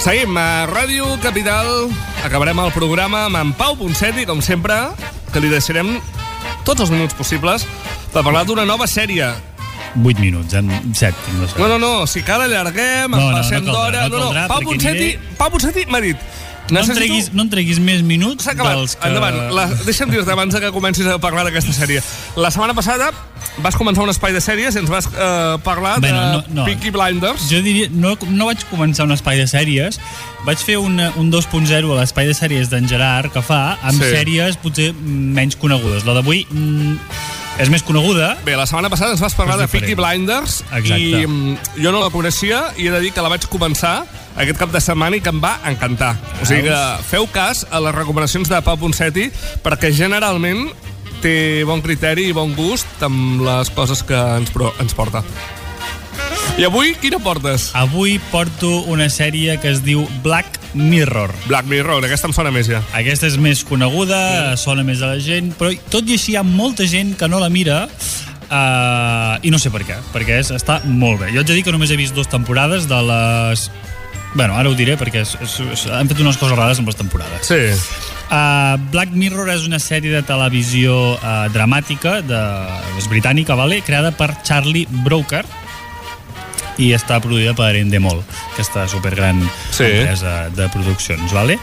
Seguim a Ràdio Capital. Acabarem el programa amb en Pau Ponseti, com sempre, que li deixarem tots els minuts possibles per parlar d'una nova sèrie. 8 minuts, en 7. No, si cal allarguem, passem d'hora. No, Pau Ponseti m'ha dit... No en treguis més minuts. S'ha acabat, endavant. Deixa'm dir-te abans que comencis a parlar d'aquesta sèrie. La setmana passada vas començar un espai de sèries i ens vas parlar de Peaky Blinders. Jo diria, no vaig començar un espai de sèries, vaig fer un 2.0 a l'espai de sèries d'en Gerard que fa, amb sèries potser menys conegudes. La d'avui és més coneguda. Bé, la setmana passada ens vas parlar de Peaky Blinders. Exacte. I jo no la coneixia i he de dir que la vaig començar aquest cap de setmana i que em va encantar. O sigui que feu cas a les recomanacions de Pau Ponseti, perquè generalment té bon criteri i bon gust amb les coses que ens porta. I avui, quina portes? Avui porto una sèrie que es diu Black Mirror. Black Mirror, aquesta em sona més ja. Aquesta és més coneguda, sona més a la gent, però tot i així hi ha molta gent que no la mira i no sé per què, perquè està molt bé. Jo haig de dir que només he vist 2 temporades de les... Bueno, ara ho diré perquè han fet unes coses rares amb les temporades. Sí. Black Mirror és una sèrie de televisió dramàtica, és britànica, creada per Charlie Brooker, i està produïda per Endemol, aquesta supergran empresa de produccions. Vale.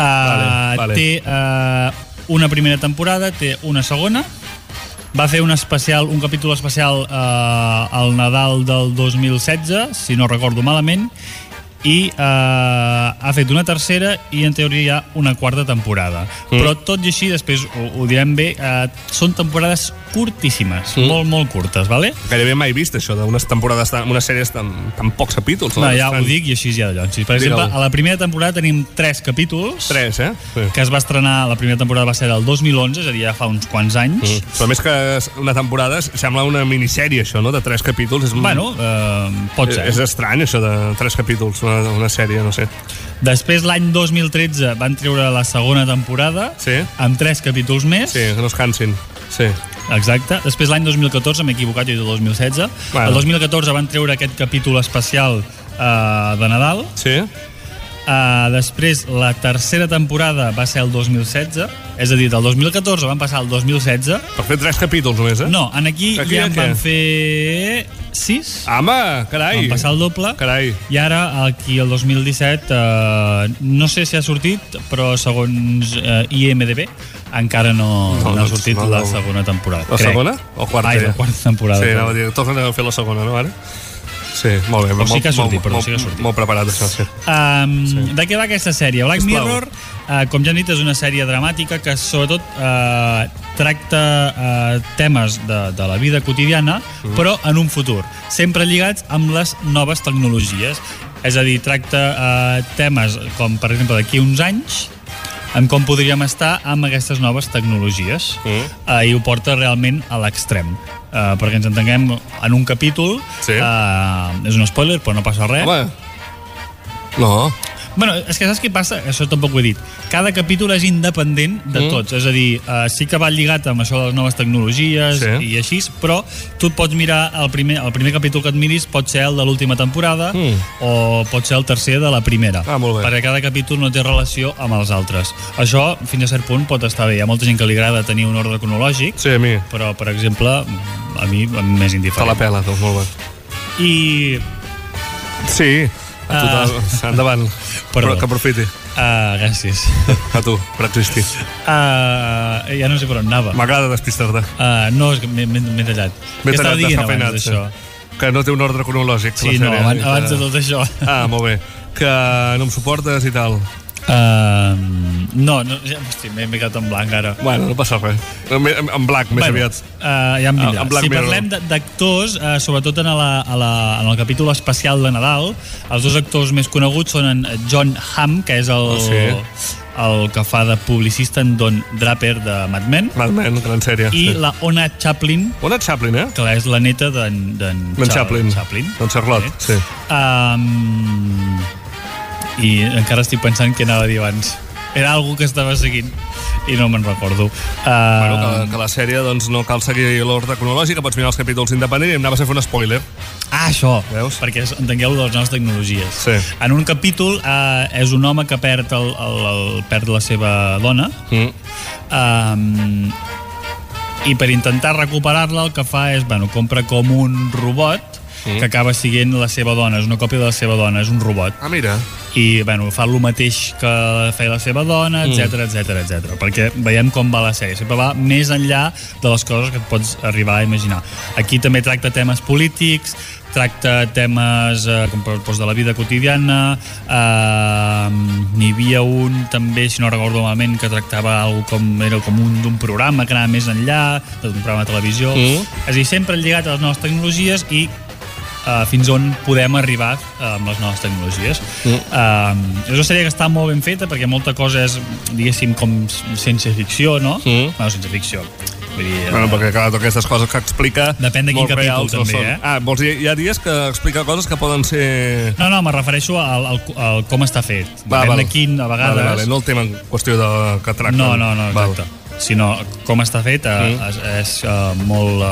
Té una primera temporada, té una segona. Va fer un capítol especial al Nadal del 2016, si no recordo malament, i ha fet una tercera i en teoria hi ha una quarta temporada. Però tot i així, després ho direm bé, són temporades curtíssimes, molt curtes, vale? Gairebé mai vist això d'unes temporades, unes sèries tan pocs capítols. No, ja ho dic i així ja d'allò. Per exemple, a la primera temporada tenim 3 capítols. 3, Sí. Que es va estrenar, la primera temporada va ser del 2011, és a dir, ja fa uns quants anys. Però més que una temporada, sembla una minissèrie, això, no? De 3 capítols. Bueno, pot ser. És estrany, això de 3 capítols, una sèrie, no sé. Després, l'any 2013, van treure la segona temporada, amb 3 capítols més. Sí, que no es cansin. Sí. Exacte. Després, l'any 2014, m'he equivocat, jo he dit el 2016. El 2014 van treure aquest capítol especial de Nadal. Sí. Després, la tercera temporada va ser el 2016, és a dir, del 2014 van passar al 2016. Per fer 3 capítols només, No, aquí ja en van fer 6. Home, carai. Van passar el doble. Carai. I ara, aquí el 2017, no sé si ha sortit, però segons IMDb, encara no ha sortit la segona temporada. La segona o quarta? Ai, la quarta temporada. Sí, anava a dir, tornen a fer la segona, no, ara? Sí, molt bé. Sí que ha sortit, però sí que ha sortit. Molt preparat, això, sí. De què va aquesta sèrie? Black Mirror, com ja hem dit, és una sèrie dramàtica que sobretot tracta temes de la vida quotidiana, però en un futur, sempre lligats amb les noves tecnologies. És a dir, tracta temes com, per exemple, d'aquí uns anys, en com podríem estar amb aquestes noves tecnologies. I ho porta realment a l'extrem. Perquè ens entenguem, en un capítol, és un spoiler, però no passa res. Home, no. Bueno, és que saps què passa? Això tampoc ho he dit. Cada capítol és independent de tots. És a dir, sí que va lligat amb això de les noves tecnologies i així, però tu et pots mirar el primer capítol que et miris pot ser el de l'última temporada o pot ser el tercer de la primera. Molt bé. Perquè cada capítol no té relació amb els altres. Això, fins a cert punt, pot estar bé. Hi ha molta gent que li agrada tenir un ordre cronològic, sí, a mi. Però, per exemple, a mi m'és indiferent. Te la pela, doncs, molt bé. I... Sí, a total, endavant. Però que aprofiti. Gràcies. A tu, per existir. Ja no sé per on anava. M'agrada despistar-te. No, és que m'he tallat. Què estava dient abans d'això? Que no té un ordre cronològic. Sí, no, abans de tot això. Molt bé. Que no em suportes i tal. No, hosti, m'he quedat en blanc ara. Bueno, no passa res. En blanc, més aviat. Ja em vindrà. Si parlem d'actors, sobretot en el capítol especial de Nadal, els 2 actors més coneguts són en Jon Hamm, que és el que fa de publicista en Don Draper de Mad Men. Mad Men, gran sèrie. I la Ona Chaplin. Ona Chaplin, que és la neta d'en Chaplin. D'en Charlotte, sí. I encara estic pensant què anava a dir abans. Era algú que estava seguint. i no me'n recordo. Bueno, que la sèrie doncs, no cal seguir l'ordre cronològic, pots mirar els capítols independents i em anaves a fer un spoiler. Això, veus? Perquè entengueu de les noves tecnologies. Sí. En un capítol és un home que perd perd la seva dona i per intentar recuperar-la el que fa és, compra com un robot que acaba sent la seva dona, és una còpia de la seva dona, és un robot. Ah, mira. I, fa el mateix que feia la seva dona, etc. Perquè veiem com va la sèrie. Sempre va més enllà de les coses que et pots arribar a imaginar. Aquí també tracta temes polítics, tracta temes com de la vida quotidiana. N'hi havia un també, si no recordo malament, que tractava era com d'un programa que anava més enllà, d'un programa de televisió. És a dir, sempre lligat a les noves tecnologies i fins on podem arribar amb les noves tecnologies. És una sèrie que està molt ben feta perquè molta cosa és, diguéssim, com ciència ficció, no? No, ciència ficció. Vull dir, perquè clar, aquestes coses que explica depèn de quin capítol també, vols dir, hi ha dies que explica coses que poden ser... No, me refereixo al com està fet. Depèn de quin, a vegades... Vale. No el tema en qüestió que tracten. No, exacte. Sinó com està fet és molt...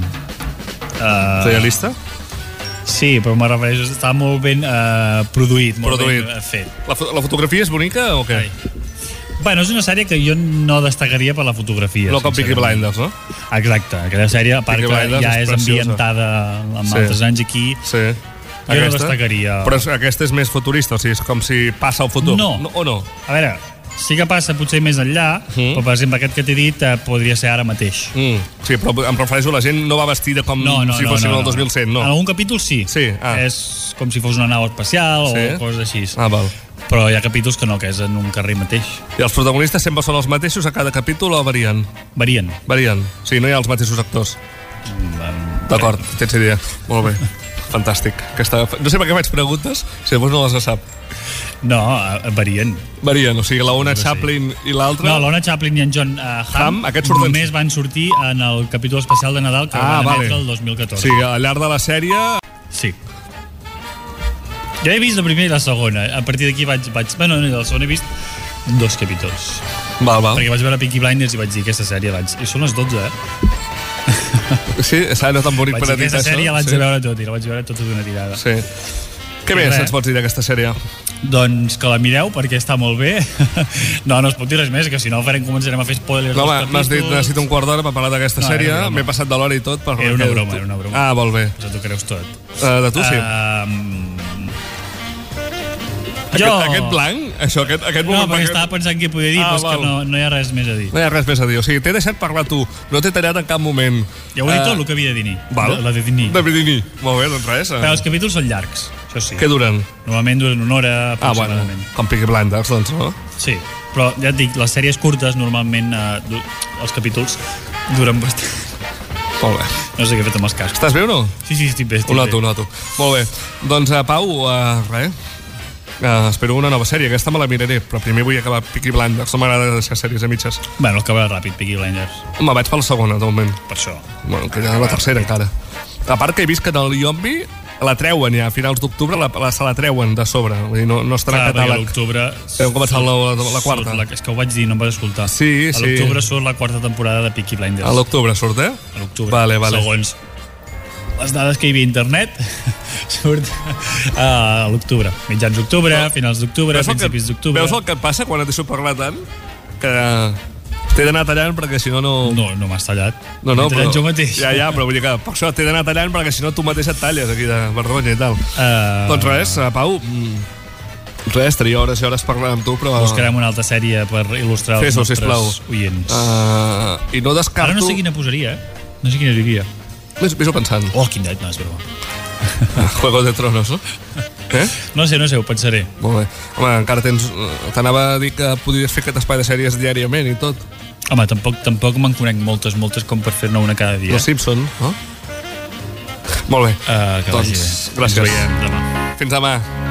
Realista? Sí, però me refereixo, està molt ben produït, molt ben fet. La fotografia és bonica o què? Bueno, és una sèrie que jo no destacaria per la fotografia. No com Peaky Blinders, no? Exacte, aquella sèrie, a part que ja és ambientada amb altres anys aquí, jo no destacaria. Però aquesta és més futurista, o sigui, és com si passa al futur. No. O no? A veure, sí que passa potser més enllà, però per exemple aquest que t'he dit podria ser ara mateix. Sí, però em refereixo, la gent no va vestida com si fossin el 2100, no? En algun capítol sí. És com si fos una nau espacial o coses així. Val. Però hi ha capítols que no, que és en un carrer mateix. I els protagonistes sempre són els mateixos a cada capítol o varien? Varien. O sigui, no hi ha els mateixos actors? D'acord, tens idea. Molt bé. Fantàstic. No sé per què faig preguntes, si llavors no les sap. No, varien. Varien, o sigui, la Ona Chaplin i l'altra... No, l'Ona Chaplin i en John Hamm només van sortir en el capítol especial de Nadal que van emetre el 2014. O sigui, al llarg de la sèrie... Sí. Jo he vist la primera i la segona. A partir d'aquí vaig... Bueno, la segona he vist 2 capítols. Val. Perquè vaig veure Peaky Blinders i vaig dir aquesta sèrie I són les 12, Sí, no tan bonic per a dir aquesta sèrie la vaig veure tot i la vaig veure tota d'una tirada. Sí. Què més ens pots dir d'aquesta sèrie? Doncs que la mireu perquè està molt bé. No es pot dir res més, que si no començarem a fer spoilers. No, m'has dit necessito un quart d'hora per parlar d'aquesta sèrie. M'he passat de l'hora i tot. Era una broma. Ah, molt bé. Tu creus tot. De tu sí. Aquest blanc, aquest moment... No, perquè estava pensant què podia dir, però que no hi ha res més a dir. No hi ha res més a dir, o sigui, t'he deixat parlar tu, no t'he tallat en cap moment. Ja ho he dit tot el que havia de dir. La de dir. Molt bé, doncs res. Però els capítols són llargs, això sí. Què duren? Normalment duren una hora aproximadament. Com Peaky Blinders, doncs, no? Sí, però ja et dic, les sèries curtes normalment els capítols duren bastant. Molt bé. No sé què he fet amb els cascs. Estàs bé o no? Sí, estic bé. Ho noto. Molt bé. Doncs, Pau, res. Espero una nova sèrie, aquesta me la miraré, però primer vull acabar Peaky Blinders, no m'agrada deixar sèries a mitges. Bueno, acaba ràpid Peaky Blinders. Home, vaig per la segona, de moment. Per això. Bueno, que ja la tercera encara. A part que he vist que en el Yombi la treuen ja, a finals d'octubre se la treuen de sobre, vull dir, no estarà en catàleg. A l'octubre... Heu començat la quarta. És que ho vaig dir, no em vas escoltar. Sí. A l'octubre surt la quarta temporada de Peaky Blinders. A l'octubre surt, A l'octubre. Vale. Segons les dades que hi havia a internet, surt a l'octubre. Mitjans d'octubre, finals d'octubre, principis d'octubre. Veus el que et passa quan et deixo parlar tant? Que t'he d'anar tallant perquè si no... No m'has tallat. No, m'he tallat jo mateix. Ja, però vull dir que per això t'he d'anar tallant perquè si no tu mateix et talles aquí de vergonya i tal. Doncs res, Pau, estaria hores i hores parlant amb tu, però... Buscarem una altra sèrie per il·lustrar els nostres oients. I no descarto... Ara no sé quina posaria, No sé quina diria. Ves-ho pensant. Oh, quin net, no, és broma. Juego de Tronos, no? No sé, ho pensaré. Molt bé. Home, encara t'anava a dir que podries fer aquest espai de sèries diàriament i tot. Home, tampoc me'n conec moltes com per fer-ne una cada dia. Los Simpson, no? Molt bé. Doncs, gràcies. Ens veiem demà. Fins demà.